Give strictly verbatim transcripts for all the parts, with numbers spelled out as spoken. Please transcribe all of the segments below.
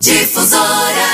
Difusora.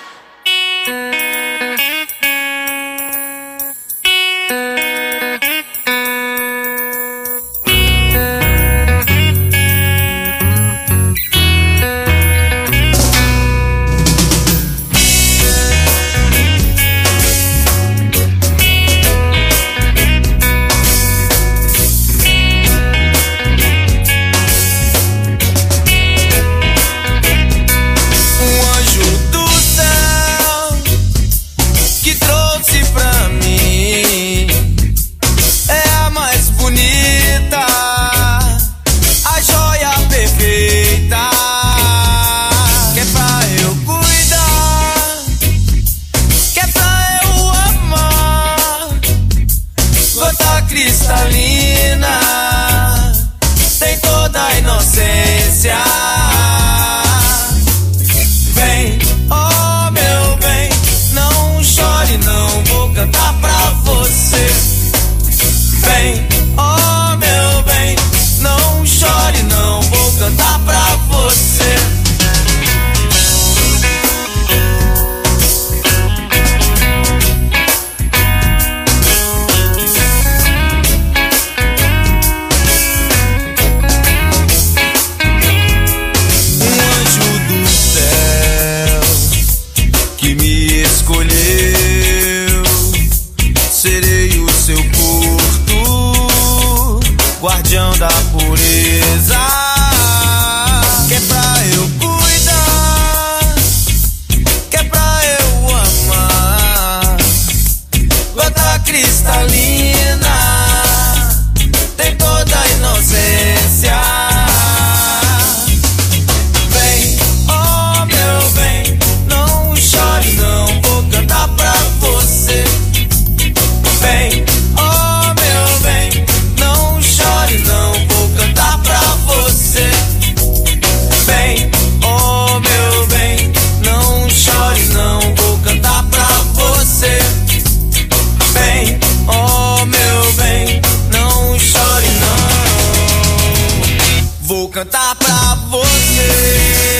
Cristalina, tem toda a inocência. Vem, oh meu bem, não chore não, vou cantar pra você. Vem, oh meu bem, não chore não, vou cantar pra você. Serei o seu porto, guardião da pureza, que é pra eu cuidar, que é pra eu amar. Gota cristalina, tem toda a inocência. Vem, oh meu bem, não chore não, vou cantar pra você. Vem, oh meu bem, não chore não, vou cantar pra você. Vem, oh meu bem, não chore não, vou cantar pra você. Vem, oh meu bem, não chore não, vou cantar pra você.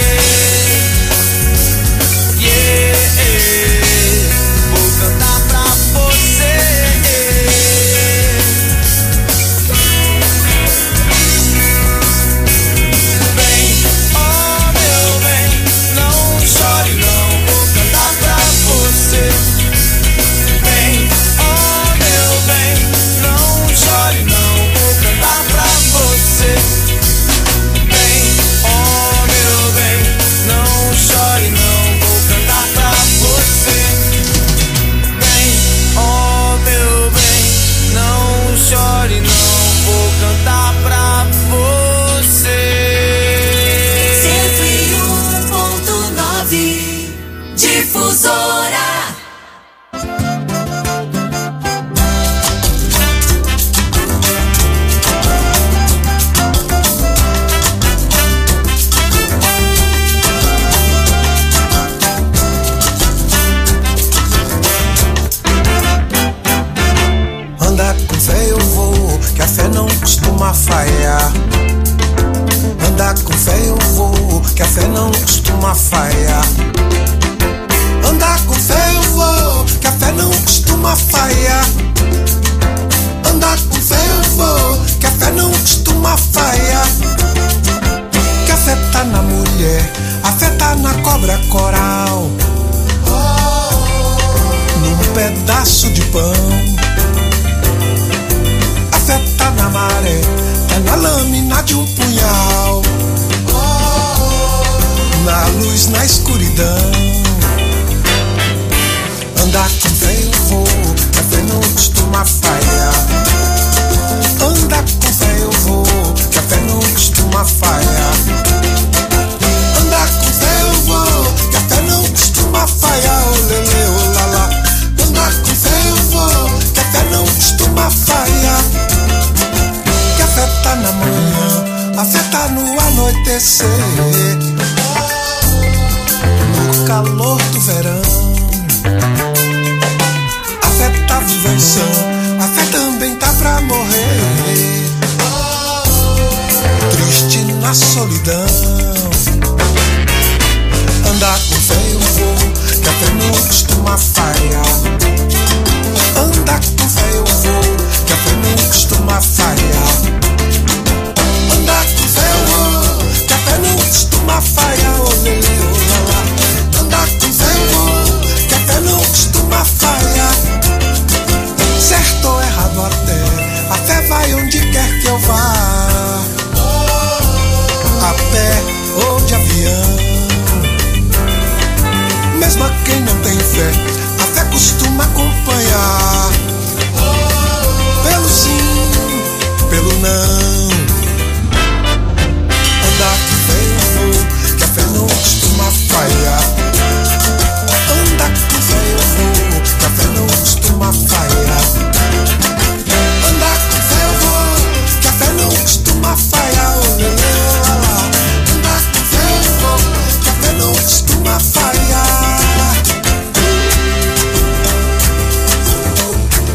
Falhar. Andar com fé eu vou, que a fé não costuma falhar. Andar com fé eu vou, que a fé não costuma falhar. Andar com fé eu vou, que a fé não costuma falhar. Que a fé tá na mulher, a fé tá na cobra coral, num pedaço de pão. A fé tá na maré, tá na lâmina de um punhal, na luz, na escuridão. Andar com fé eu vou, que a fé não costuma falhar. Andar com fé eu vou, que a fé não costuma falhar. Andar com fé eu vou, que a fé não costuma falhar. Oh lele, oh lala. Andar com fé eu vou, que a fé não costuma falhar. Que a fé tá na manhã, a fé tá no anoitecer, no calor do verão. A fé tá vivenciando, a fé também tá pra morrer, triste na solidão. Andar com fé eu vou, que a fé não costuma falhar. Andar com fé eu vou, que a fé não costuma falhar. Andar com fé eu vou, que a fé não costuma falhar. Oh, lele, oh, lá, lá. Andar com fé eu vou, que a fé não costuma falhar. Certo ou errado até, a fé vai onde quer que eu vá. A pé ou de avião. Mesmo a quem não tem fé, a fé costuma acompanhar. Pelo sim, pelo não. Andar com fé eu vou, que a fé não costuma falhar. Andar com fé eu vou, que a fé não costuma falhar. Andar com fé eu vou, que a fé não costuma falhar. Oh, lele, oh, lá, lá. Andar com fé eu vou, que a fé não costuma falhar.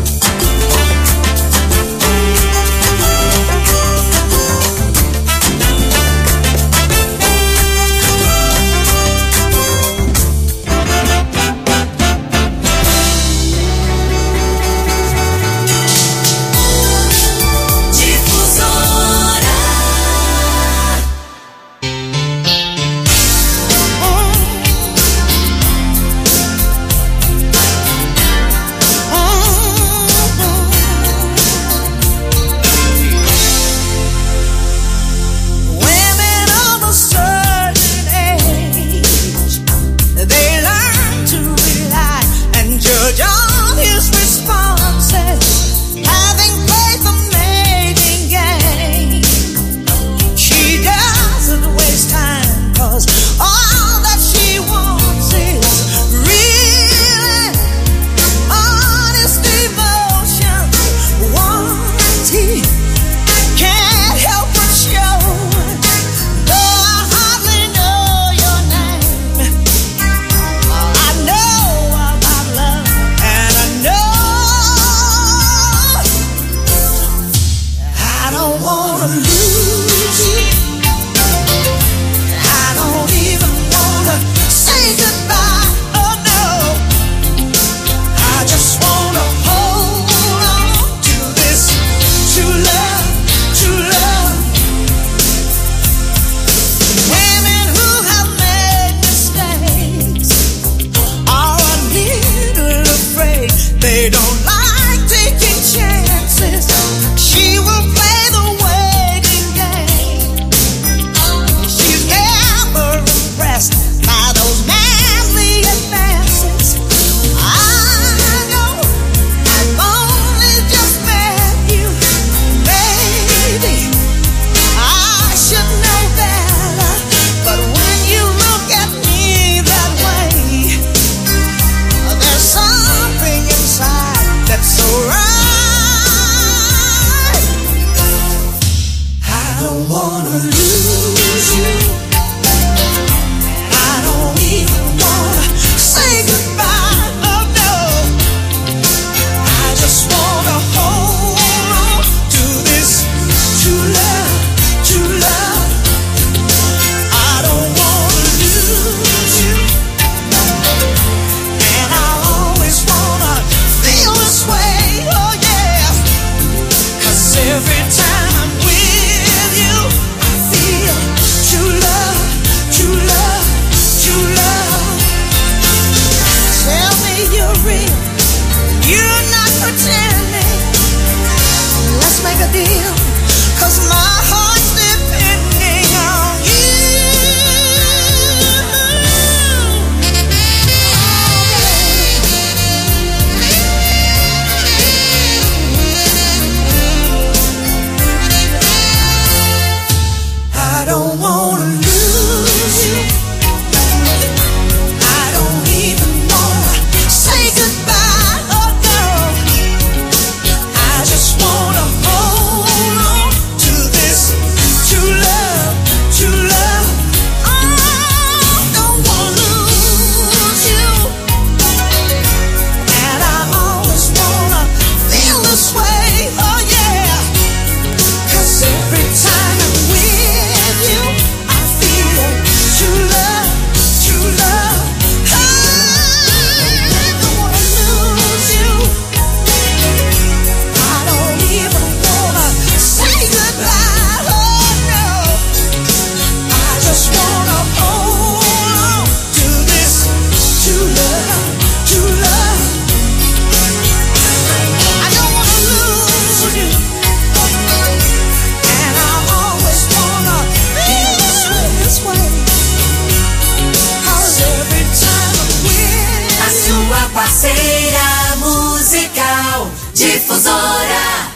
Parceira musical Difusora.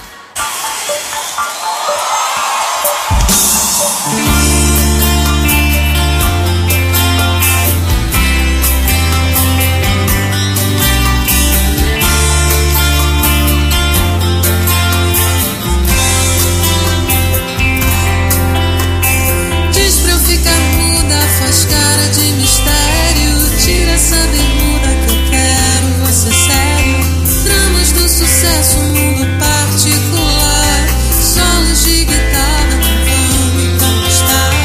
Diz pra eu ficar muda, faz cara de mistério, tira essa bermuda que eu quero, você sério. Dramas do sucesso, mundo particular, solos de guitarra não vão me conquistar.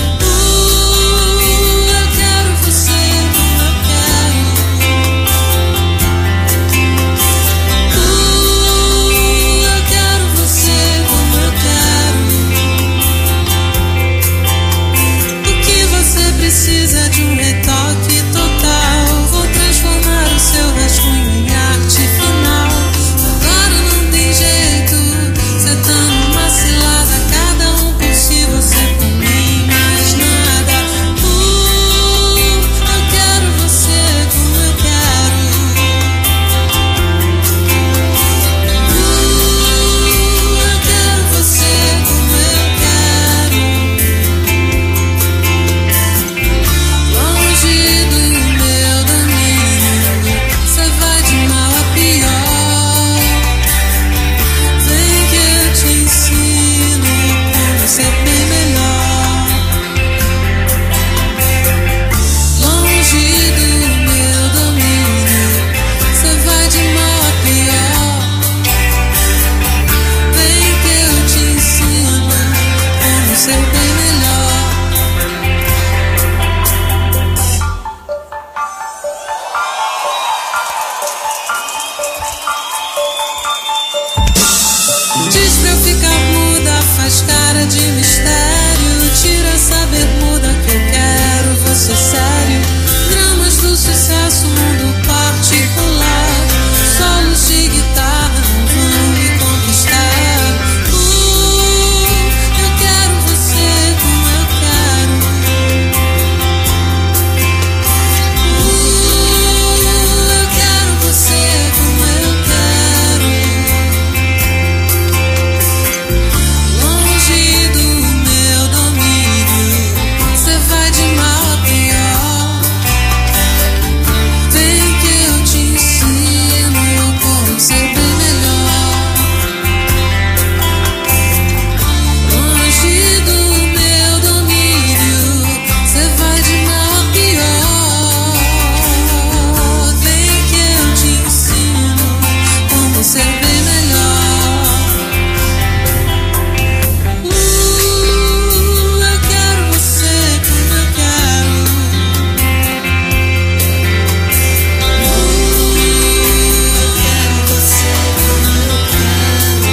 Uh, eu quero você como eu quero. Uh, eu quero você como eu quero. O que você precisa de um retoque total? Vou transformar o seu rascunho em arte final. Agora não tem jeito, cê tá numa cilada, cada um por si, você por mim, mais nada. Uh, eu quero você como eu quero. Uh, eu quero você como eu quero. Longe do meu domínio, cê vai de mal a pior. Vem que eu te ensino como ser bem melhor. Longe do meu domínio, cê vai de mal a pior. Vem que eu te ensino como ser bem melhor. Diz pra eu ficar muda, faz cara de mistério, tira essa bermuda que eu quero, você sério. Dramas do sucesso, mundo particular, solos de guitarra não vão me conquistar. Uh, eu quero você como eu quero. Uh, eu quero você como eu quero. Longe do meu domínio, cê vai de mal a pior. Vem que eu te ensino como ser bem melhor. Longe do meu domínio, cê vai de mal a pior. Vem que eu te ensino como ser bem melhor. Uh, eu quero você como eu quero. Uh, eu quero você como eu quero.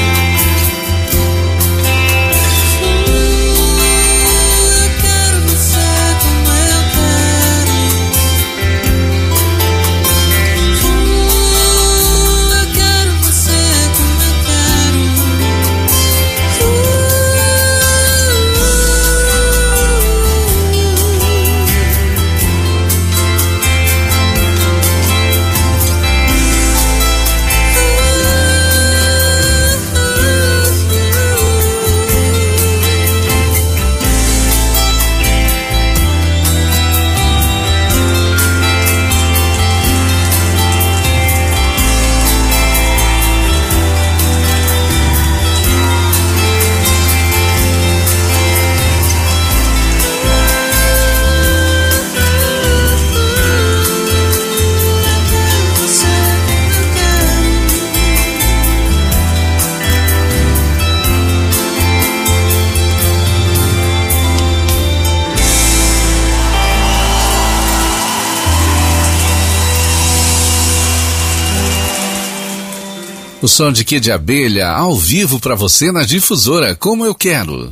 Uh, eu quero você como eu quero. Uh, eu quero você como eu O som de Kid Abelha ao vivo pra você na Difusora, como eu quero.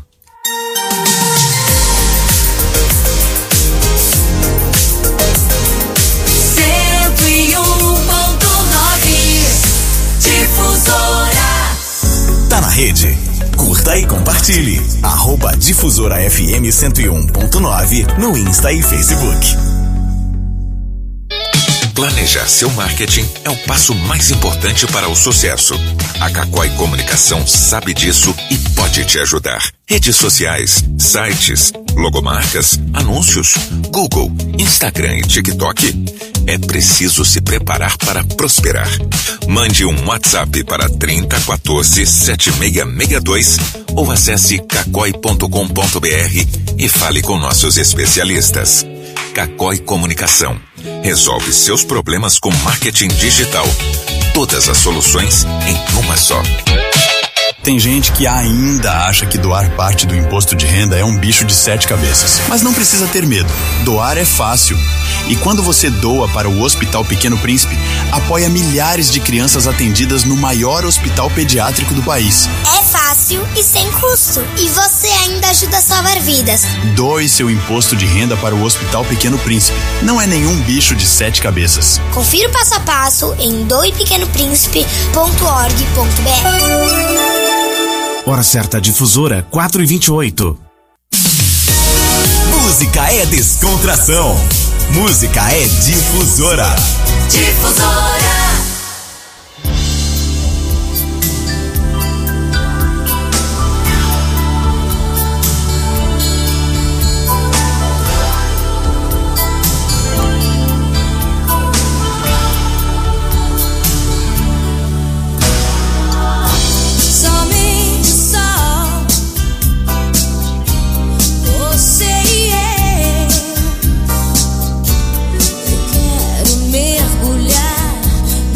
cento e um ponto nove Difusora. Tá na rede? Curta e compartilhe. Arroba Difusora F M cento e um ponto nove no Insta e Facebook. Planejar seu marketing é o passo mais importante para o sucesso. A Cacói Comunicação sabe disso e pode te ajudar. Redes sociais, sites, logomarcas, anúncios, Google, Instagram e TikTok. É preciso se preparar para prosperar. Mande um WhatsApp para trinta quatorze, setenta e seis sessenta e dois ou acesse cacói ponto com ponto br e fale com nossos especialistas. Cacói Comunicação. Resolve seus problemas com marketing digital. Todas as soluções em uma só. Tem gente que ainda acha que doar parte do imposto de renda é um bicho de sete cabeças. Mas não precisa ter medo. Doar é fácil. E quando você doa para o Hospital Pequeno Príncipe, apoia milhares de crianças atendidas no maior hospital pediátrico do país. É fácil e sem custo. E você ainda ajuda a salvar vidas. Doe seu imposto de renda para o Hospital Pequeno Príncipe. Não é nenhum bicho de sete cabeças. Confira o passo a passo em doe pequeno príncipe ponto org ponto br. Hora certa, Difusora, quatro e vinte e oito. Música é descontração. Música é Difusora. Difusora. Mergulhar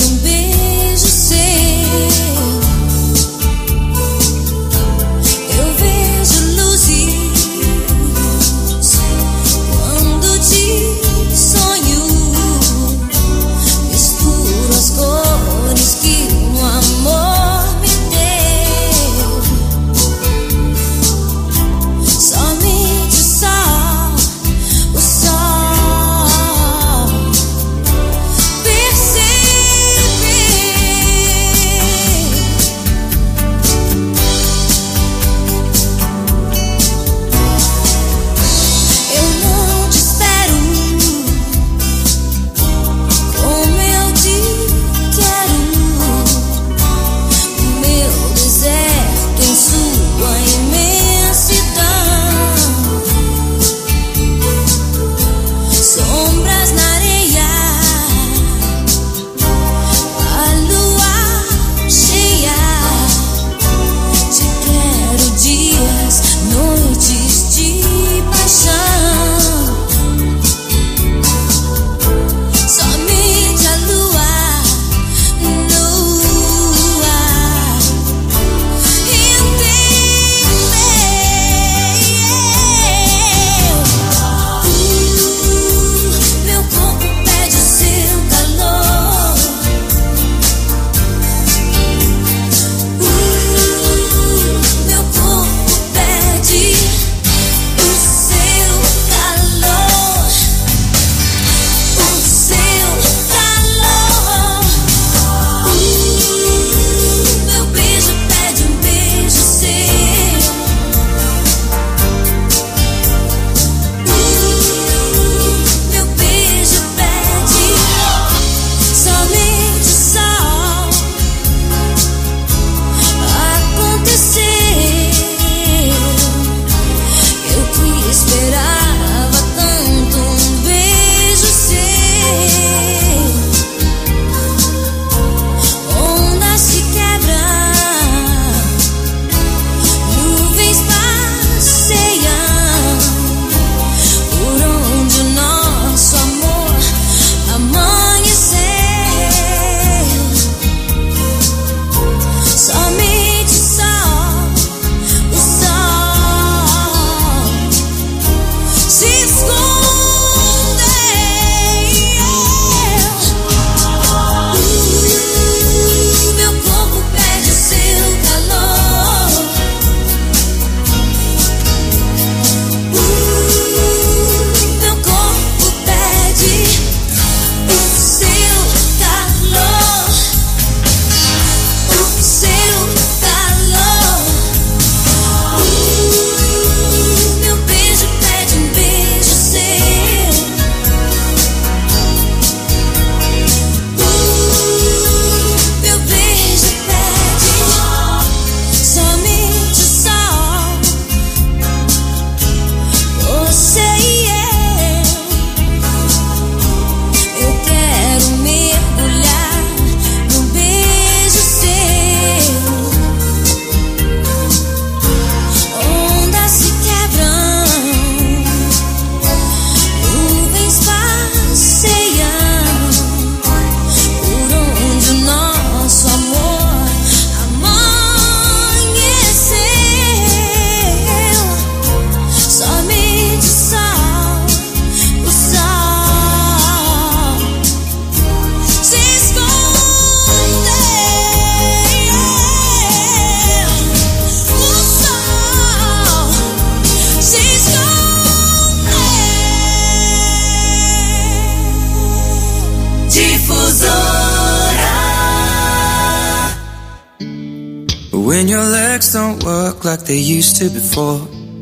when your legs don't work like they used to before,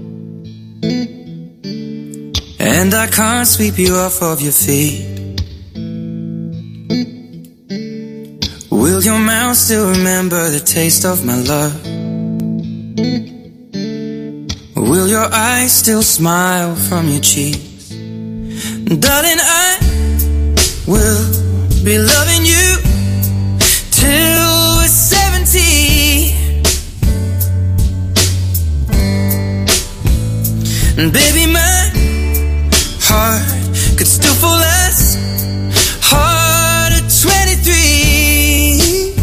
and I can't sweep you off of your feet. Will your mouth still remember the taste of my love? Will your eyes still smile from your cheeks? Darling, I will be loving you till we're seventy. And baby, my heart could still fall as hard at twenty-three.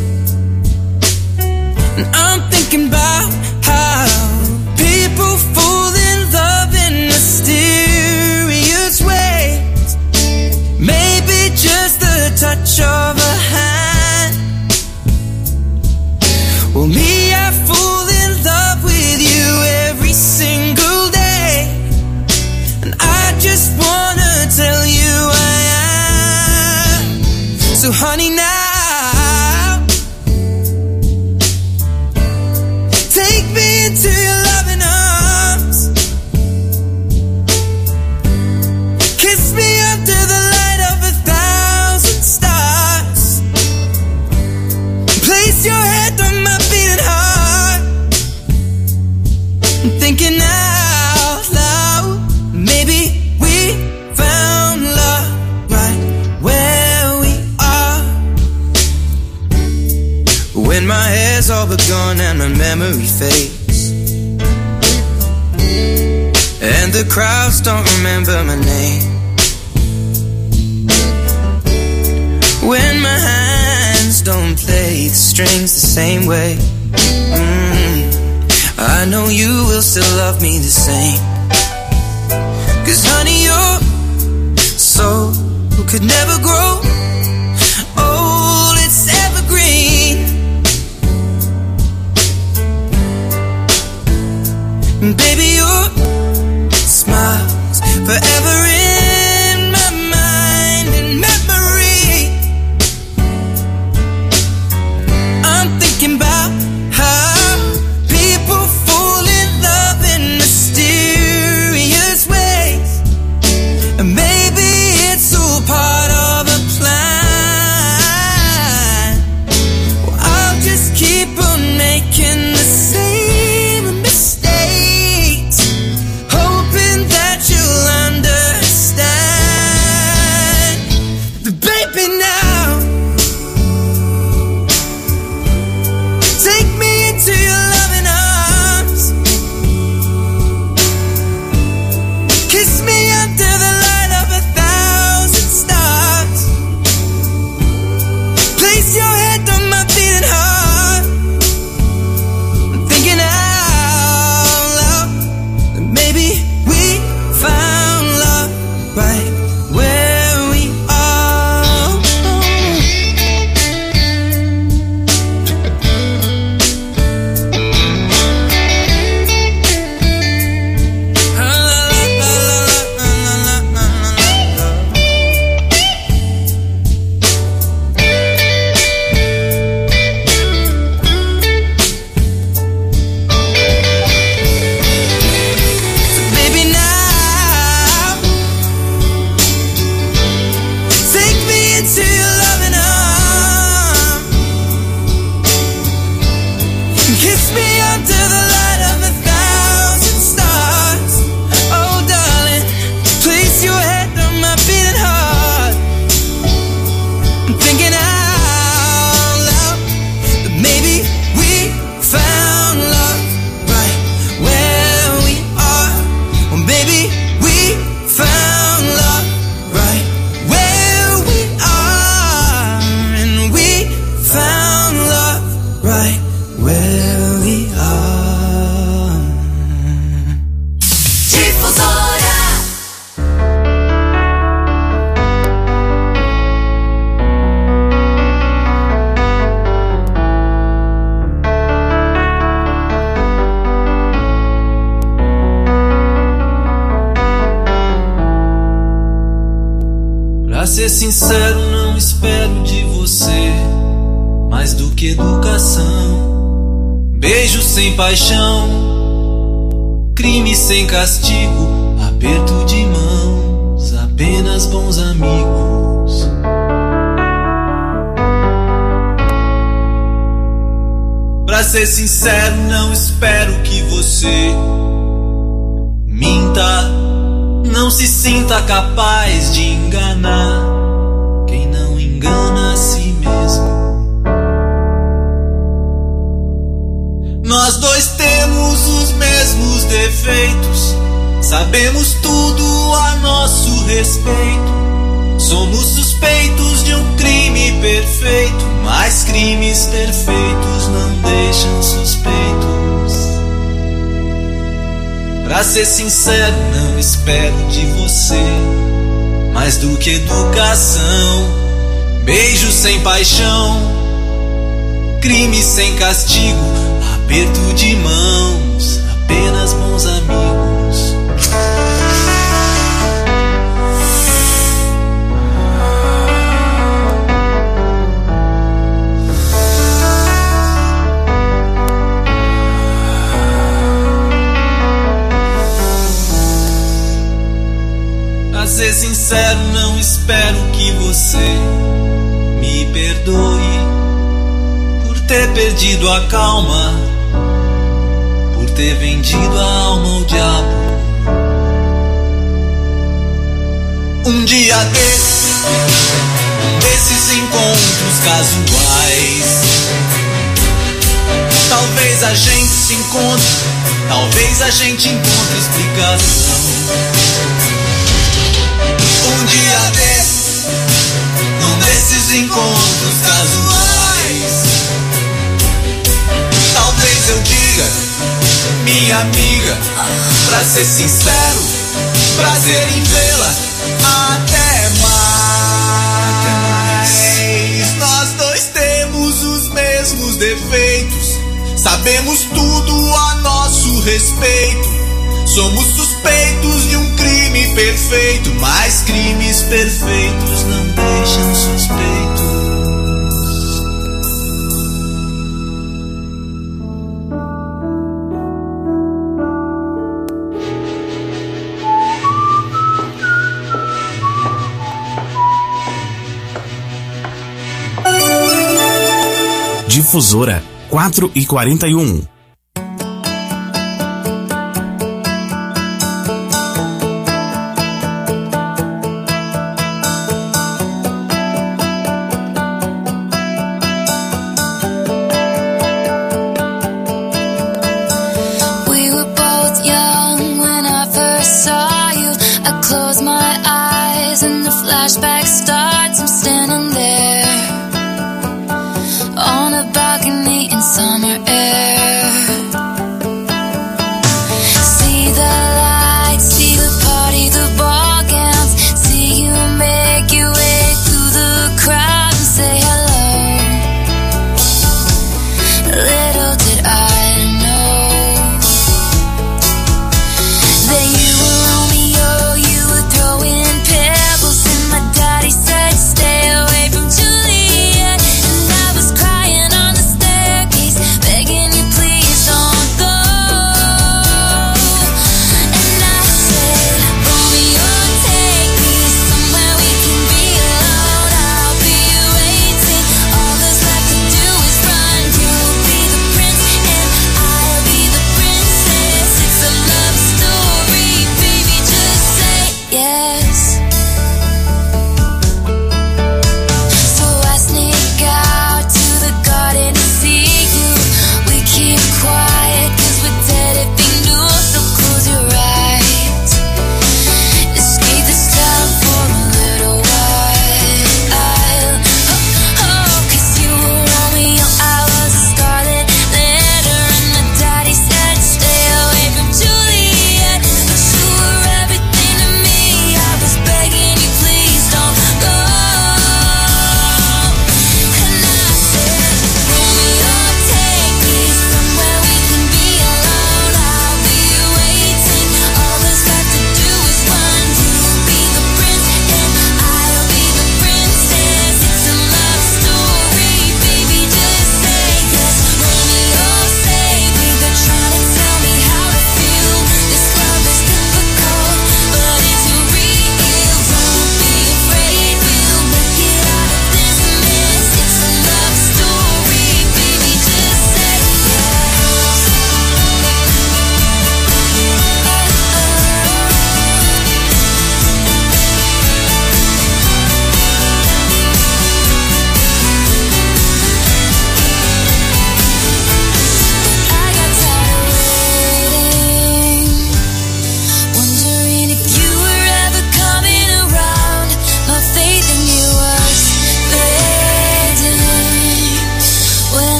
And I'm thinking about how people fall in love in mysterious ways. Maybe just the touch of a hand. Well, me, I fall in love with you every single day, and I just wanna tell you I am. So honey, now take me into your loving arms. Kiss me under the light of a thousand stars. Place your head on my beating heart. I'm thinking out loud, maybe we found love right where we are. When my hair's all but gone and my memory fades, and the crowds don't remember my name, when my hands don't play the strings the same way, mm, I know you will still love me the same. Cause honey, your soul could never grow old, it's evergreen. And baby, your smile's forever in my mind and memory. I'm thinking about how people fall in love in mysterious ways, and maybe it's all part of a plan. Well, I'll just keep on making the same mistakes, hoping that you'll understand. The baby, now take me into your loving arms. Kiss me under the light of a thousand stars. Place your head on my beating heart. I'm thinking out loud that maybe we found love right where we are. So baby, now take me into your loving arms. Kiss me under the light of a thousand stars. Oh darling, place your head on my beating heart. I'm thinking out loud that maybe we found love right where we are. Well, maybe we found love right where we are, and we found love right where we are. Difusora. Pra ser sincero, não espero de você mais do que educação. beijo sem paixão, crime sem castigo, aperto de mãos, apenas bons amigos. Pra ser sincero, não espero que você minta, não se sinta capaz de enganar quem não engana a si mesmo. Nós dois temos os mesmos defeitos, sabemos tudo a nosso respeito. Somos suspeitos de um crime perfeito, mas crimes perfeitos não deixam suspeitos. Pra ser sincero, não espero de você mais do que educação, beijo sem paixão, crime sem castigo, aperto de mãos, apenas bons amigos. Pra ser sincero, não espero que você me perdoe por ter perdido a calma, por ter vendido a alma ao diabo. Um dia desses, um desses encontros casuais, talvez a gente se encontre, talvez a gente encontre explicação. Um dia desses, num desses encontros casuais, talvez eu diga, minha amiga, pra ser sincero, prazer em vê-la, até mais. Nós dois temos os mesmos defeitos, sabemos tudo a nosso respeito. Somos suspeitos de um crime perfeito, mas crimes perfeitos não deixam suspeitos. Difusora quatro e quarenta e um. Summer air,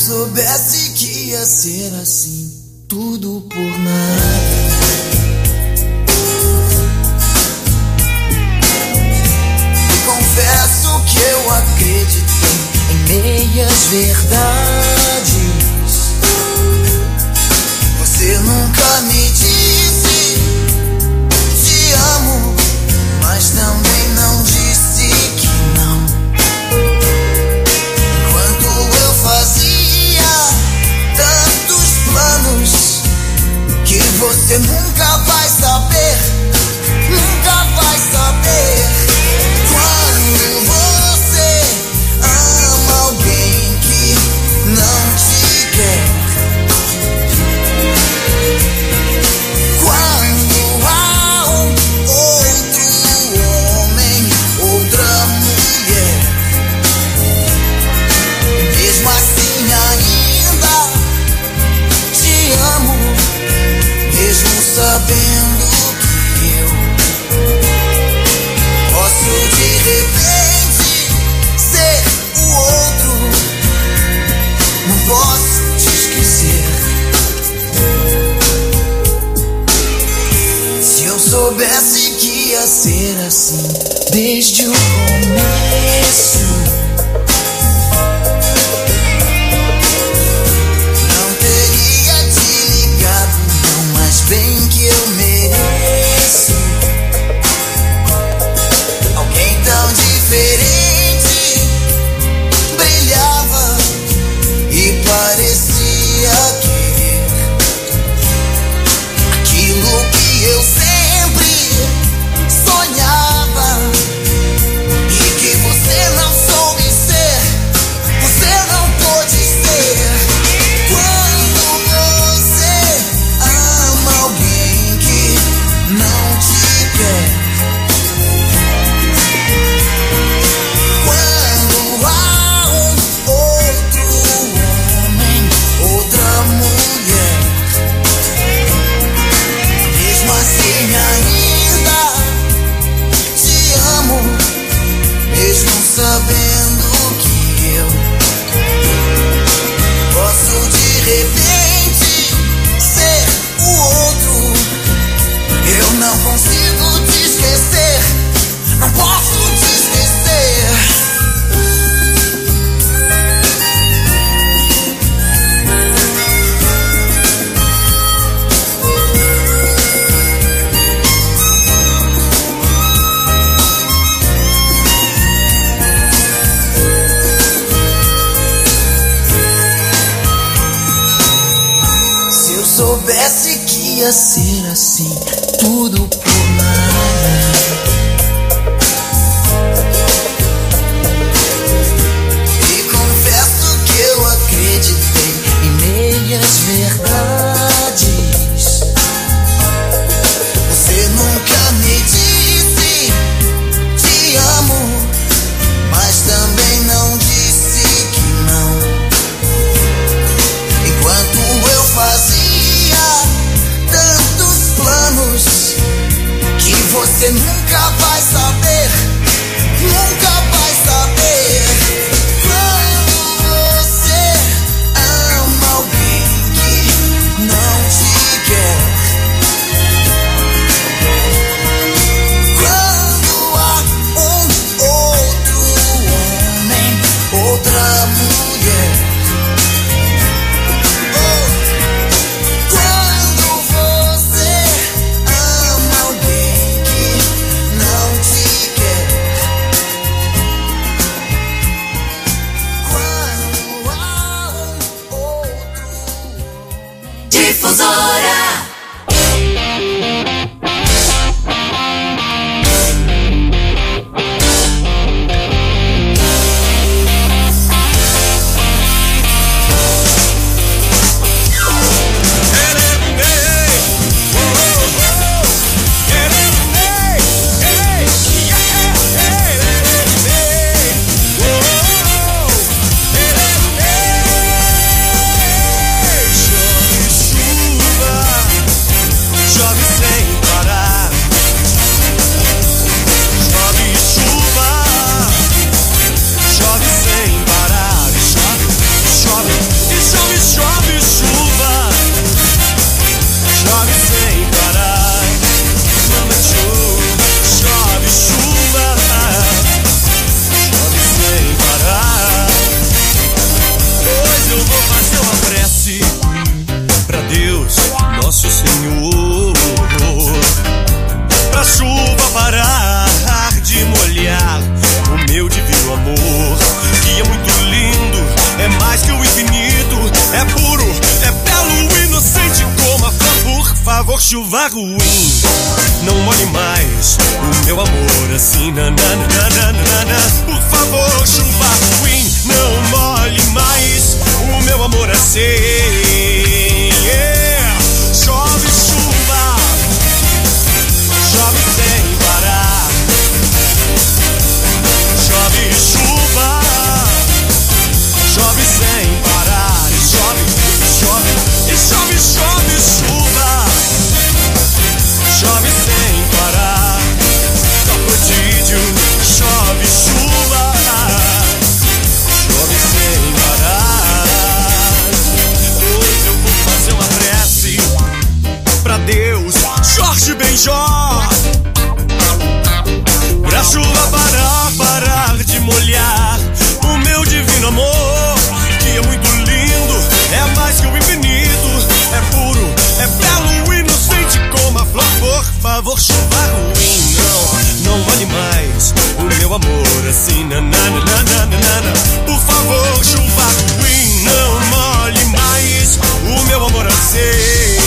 soubesse que ia ser assim, tudo por nada. E confesso que eu acreditei em meias verdades. Você nunca me disse te amo, mas também não disse que não. Enquanto eu fazia tantos planos que você nunca vai saber, nunca vai saber. Quando você ama alguém que não te quer, quando há um outro homem, outra mulher, mesmo assim ainda te amo, mesmo sabendo que eu posso de repente ser o outro. Não posso te esquecer. Se eu soubesse que ia ser assim desde o começo, não teria te ligado, não, mas bem que eu mereço alguém tão diferente. Brilhava e parecia querer aquilo que eu sempre sonhava e que você não soube ser, você não pôde ser. Quando você ama alguém que não te quer, quando há um outro homem, outra mulher, mesmo assim ainda te amo, mesmo sabendo que eu posso de repente ser o outro. Eu não consigo te esquecer, não posso te esquecer. Se eu soubesse que ia ser assim, tudo por nada. E confesso que eu acreditei em meias verdades. Você nunca me disse te amo, mas também não disse que não. Enquanto eu fazia tantos planos que você nunca vai saber, nunca vai saber. Quando você ama alguém que não te quer, quando há um outro homem, outra mulher, quando você ama alguém que não te quer, quando há um outro homem. Difusora. Chuva prece pra Deus, nosso Senhor, pra chuva parar de molhar o meu divino amor, que é muito lindo, é mais que o infinito, é puro, é belo, inocente como a flor. Por favor, chuva ruim, não molhe mais o meu amor assim, nananana. Por favor, chuva ruim, não molhe mais o meu amor assim. Yeah. Chove chuva, chove sem parar. Chove chuva, chove sem parar. E chove, e chove, e chove, chove chuva. Chove sem parar. Só prodígio, chove chuva. Chove sem parar. Hoje eu vou fazer uma prece pra Deus, Jorge Benjó, pra chuva parar, parar de molhar o meu divino amor, que é muito lindo, é mais que o infinito, é puro, é belo, inocente como a flor. Por favor, chuva ruim, não, não molhe mais o meu amor assim, nananana. Por favor, chuva ruim, não molhe mais o meu amor assim.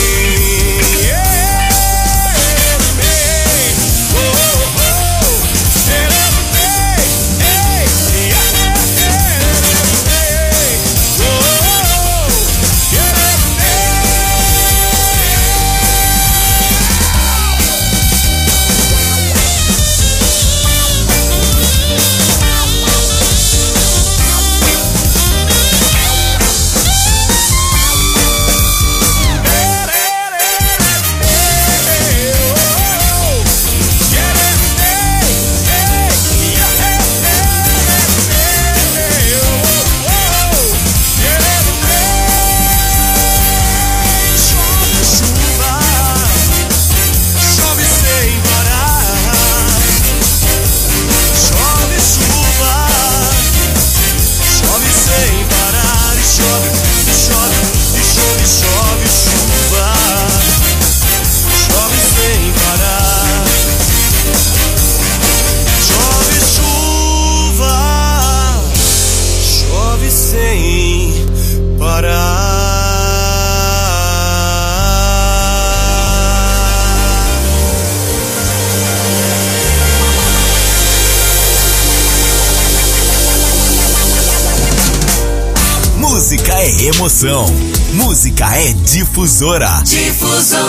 Música é emoção. Música é difusora. Difusora.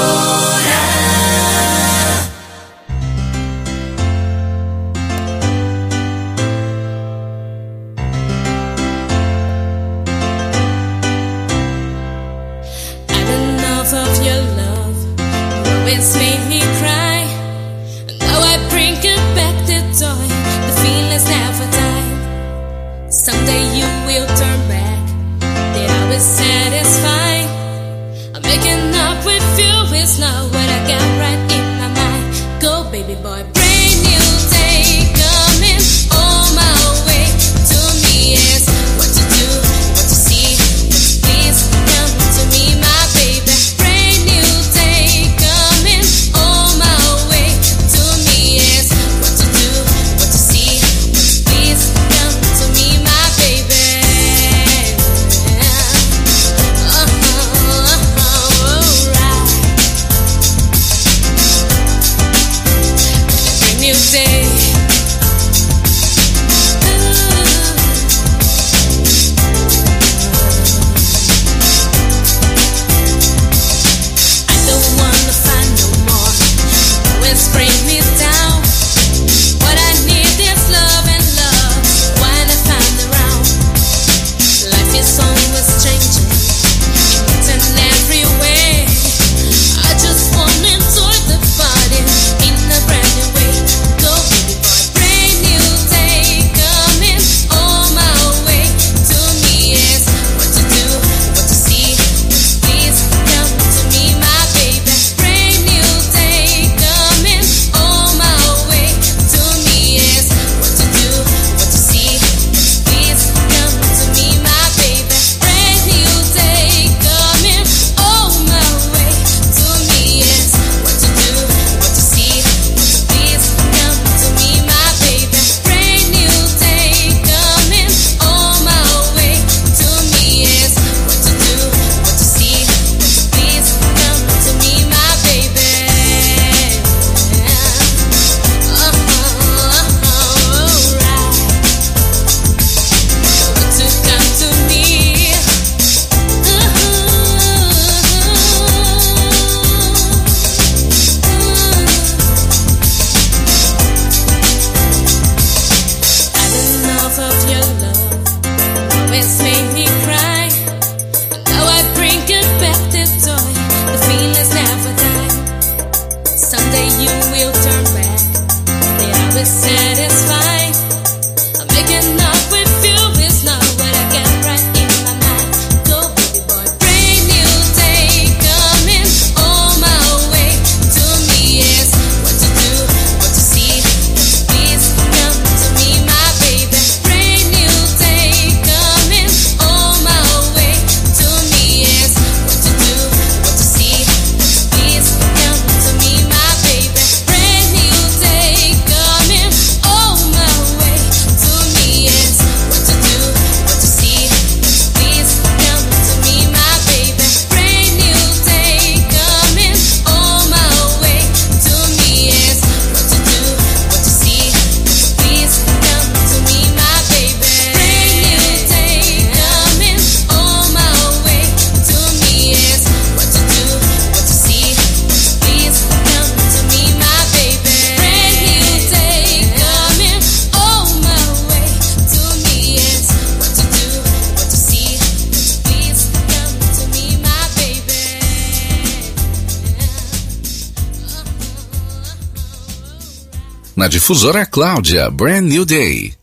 Na Difusora, Cláudia, Brand New Day.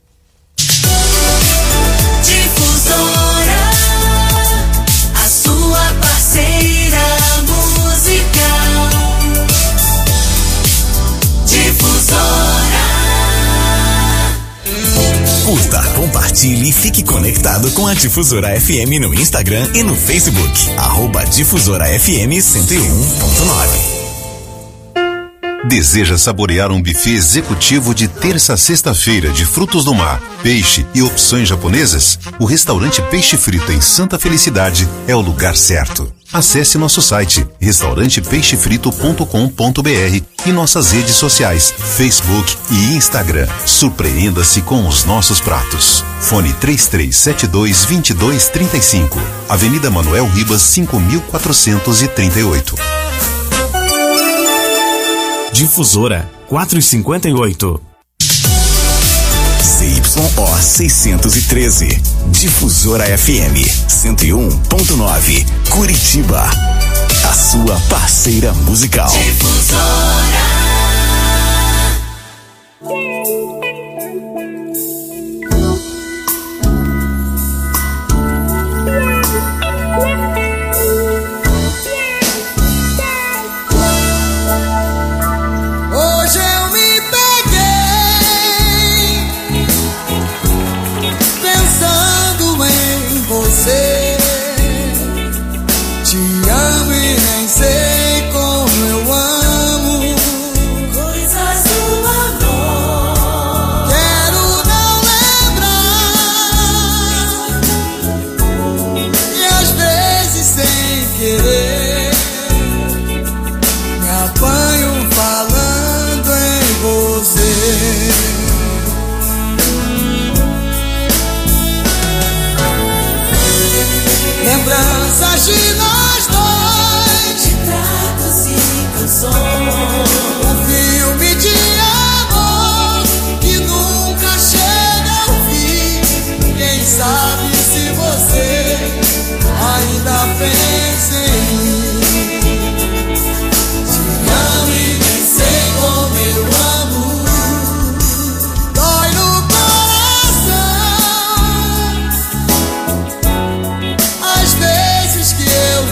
Difusora, a sua parceira musical. Difusora. Curta, compartilhe e fique conectado com a Difusora F M no Instagram e no Facebook. Arroba Difusora F M cento e um ponto nove. Deseja saborear um buffet executivo de terça a sexta-feira de frutos do mar, peixe e opções japonesas? O restaurante Peixe Frito em Santa Felicidade é o lugar certo. Acesse nosso site restaurante peixe frito ponto com ponto b r e nossas redes sociais, Facebook e Instagram. Surpreenda-se com os nossos pratos. Fone três três sete dois, dois dois três cinco. Avenida Manuel Ribas, cinco mil quatrocentos e trinta e oito. Difusora quatrocentos e cinquenta e oito. C Y O seiscentos e treze. Difusora F M cento e um ponto nove. Curitiba. A sua parceira musical. Difusora. Lembranças de nós dois, retratos e canções, um filme de amor que nunca chega ao fim. Quem sabe se você ainda pensa em mim? Te amo e nem sei como eu amo. Dói no coração as vezes que eu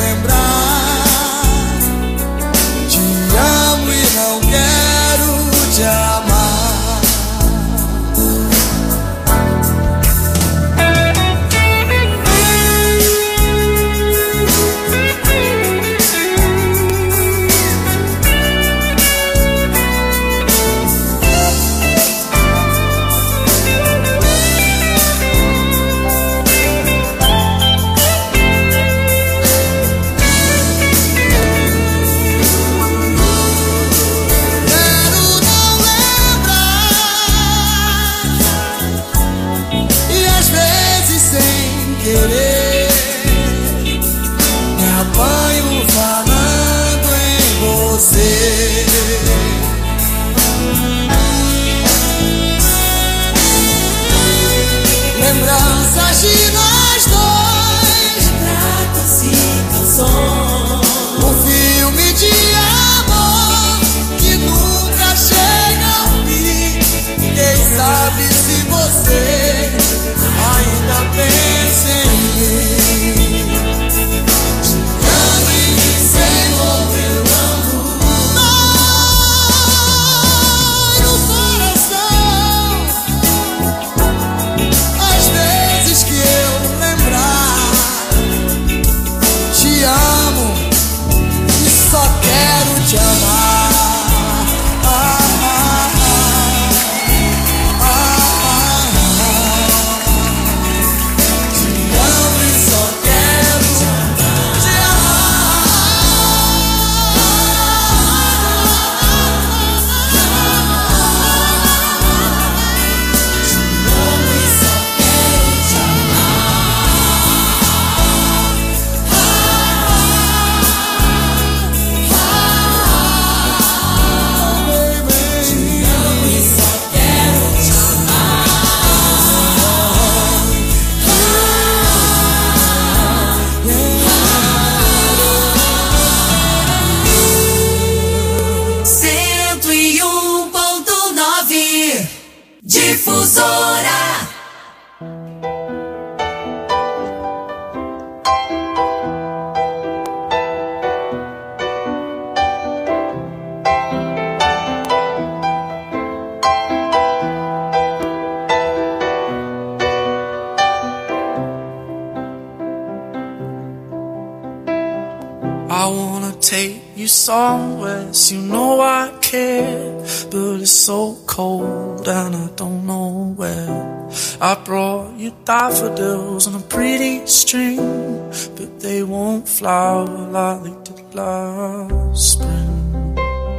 I wanna take you somewhere, so you know I care, but it's so cold and I don't know where. I brought you daffodils on a pretty string, but they won't flower like they did last spring.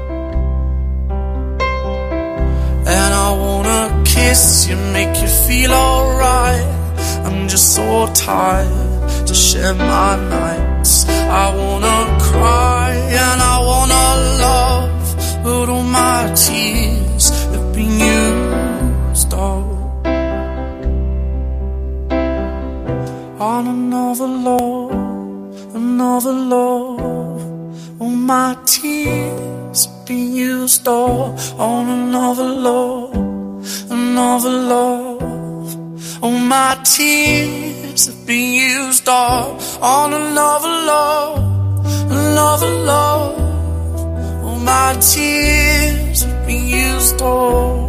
And I wanna kiss you, make you feel alright. I'm just so tired to share my nights. I wanna cry and I wanna love, but all my tears have been used up on another love, another love. All my tears have been used up on another love, another love. All my tears have been used up on another love, another love. All my tears have been used up.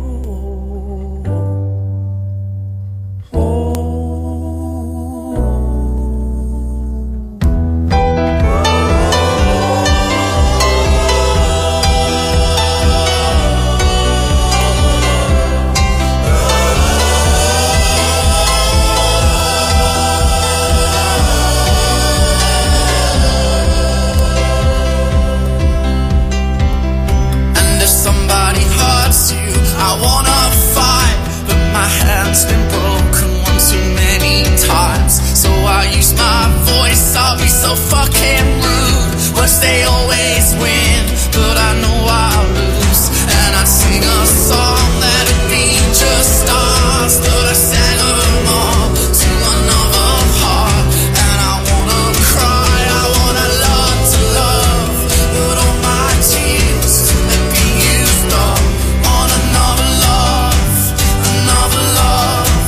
Been broken one too many times, so I use my voice. I'll be so fucking rude. Words they always win, but I know I'll lose. And I'd sing a song that'd be just stars, but I sang them all to another heart. And I wanna cry, I wanna love to love, but all my tears have been used up on another love, another love.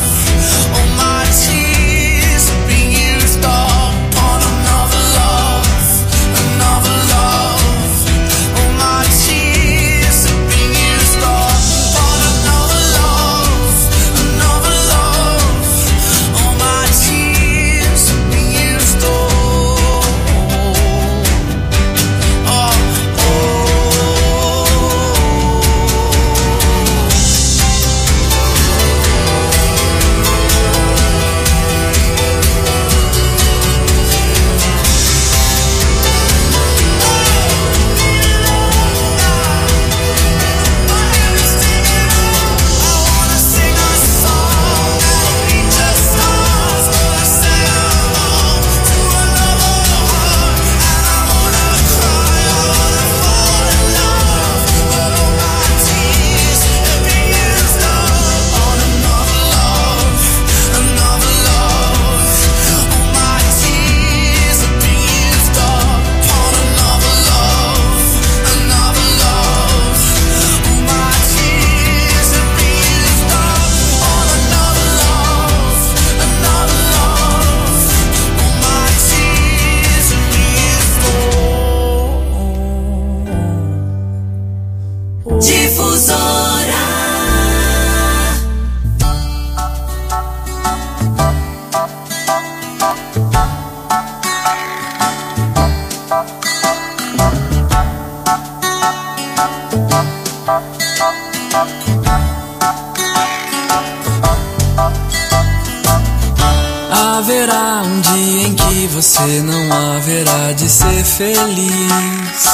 Haverá um dia em que você não haverá de ser feliz,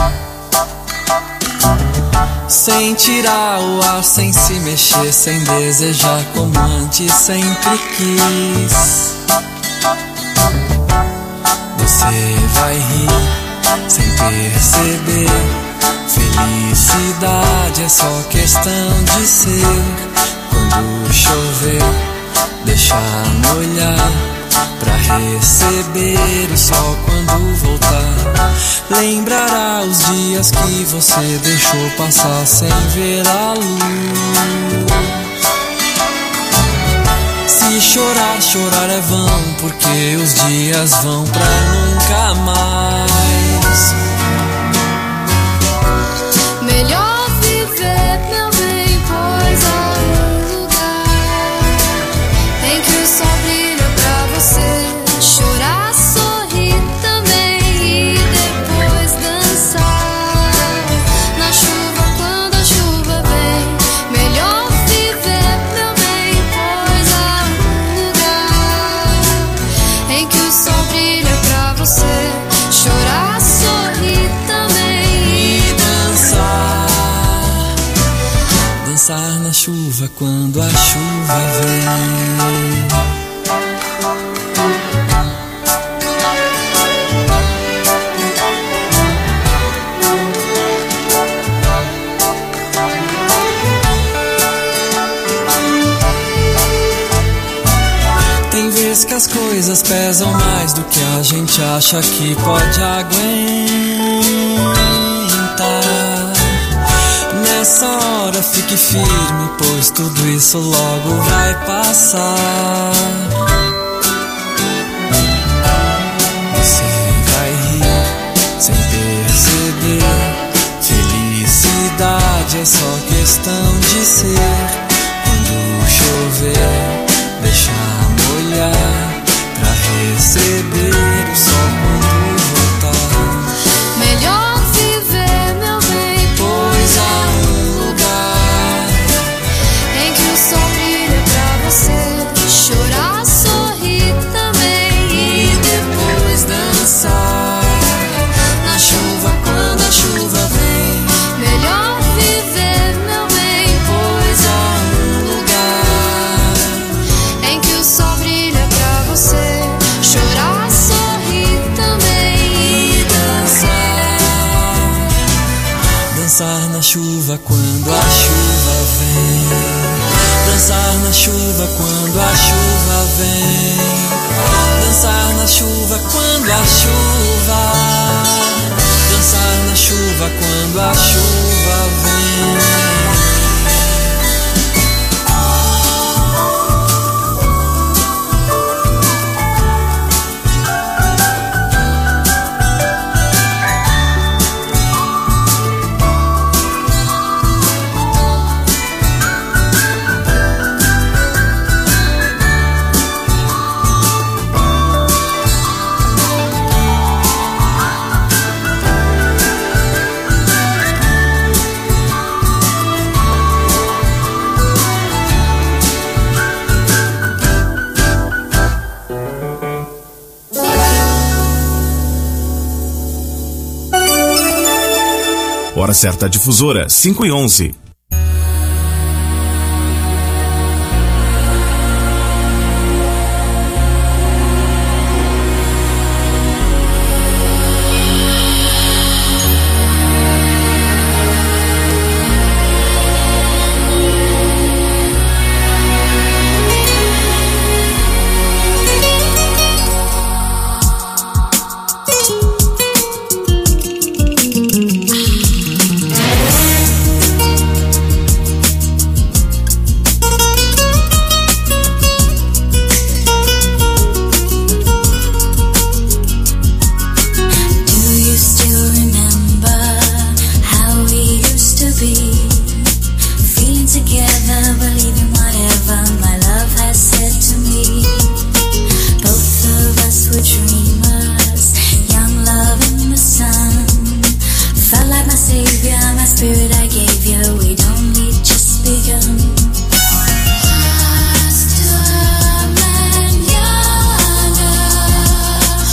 sem tirar o ar, sem se mexer, sem desejar como antes sempre quis. Você vai rir sem perceber, felicidade é só questão de ser. Quando chover, deixar molhar, pra receber o sol quando voltar. Lembrará os dias que você deixou passar sem ver a luz. Se chorar, chorar é vão, porque os dias vão pra nunca mais. Melhor viver, meu bem, pois há um lugar em que o sol brilha pra você. Chorar, sorrir também chuva quando a chuva vem. Tem vezes que as coisas pesam mais do que a gente acha que pode aguentar. Nessa hora fique firme, pois tudo isso logo vai passar. Você vai rir sem perceber. Felicidade é só questão de ser. Quando chover, deixa molhar pra receber o sol quando voltar. Melhor viver, meu bem, pois há um lugar em que o sol brilha pra você chorar, sorrir também e depois dançar na chuva quando a chuva vem. Melhor viver, meu bem, pois há um lugar em que o sol brilha pra você chorar, sorrir também e dançar. Dançar na chuva quando a chuva vem. Dançar na chuva quando a chuva vem. Dançar na chuva quando a chuva. Dançar na chuva quando a chuva vem. Hora certa difusora, cinco e onze.